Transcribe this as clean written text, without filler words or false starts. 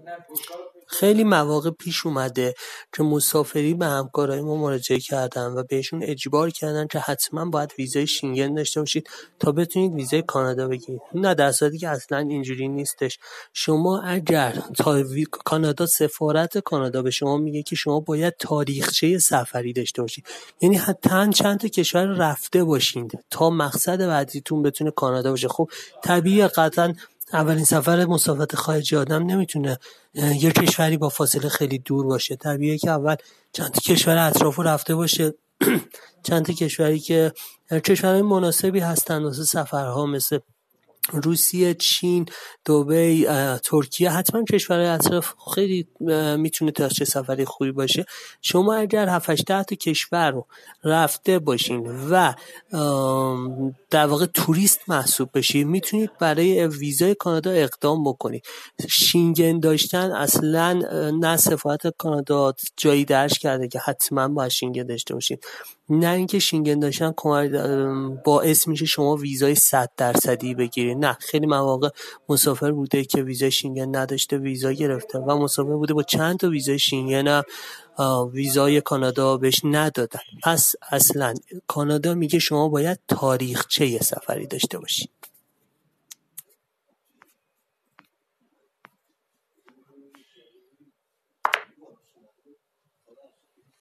خیلی مواقع پیش اومده که مسافری به همکارای ما مراجعه کردن و بهشون اجبار کردن که حتما باید ویزای شینگن داشته باشید تا بتونید ویزای کانادا بگیرید. نه، در صورتی که اصلا اینجوری نیستش. شما اگر کانادا، سفارت کانادا به شما میگه که شما باید تاریخچه سفری داشته باشید، یعنی حتما چند تا کشور رفته باشید تا مقصد بعدیتون بتونه کانادا باشه. خب طبیعیه، قطعا اولین سفر مسافرت خارجی آدم نمیتونه یه کشوری با فاصله خیلی دور باشه. طبیعیه که اول چند تا کشور اطرافو رفته باشه چند تا کشوری که کشورهای مناسبی هستن واسه سفرها، مثل روسیه، چین، دبی، ترکیه، حتما کشورهای اطراف خیلی میتونه تاشه سفری خوبی باشه. شما اگر 7-8 تا کشور رو رفته باشین و در واقع توریست محسوب بشید، میتونید برای ویزای کانادا اقدام بکنید. شینگن داشتن اصلا نه سفارت کانادا جایی درج کرده که حتما باید شینگن داشته باشید، نه اینکه شینگن داشتن باعث میشه شما ویزای 100% بگیرید. نه، خیلی مواقع مسافر بوده که ویزای شینگن نداشته ویزا گرفته و مسافر بوده با چند تا ویزای شینگن ویزای کانادا بهش ندادن. پس اصلا کانادا میگه شما باید تاریخچه سفری داشته باشید.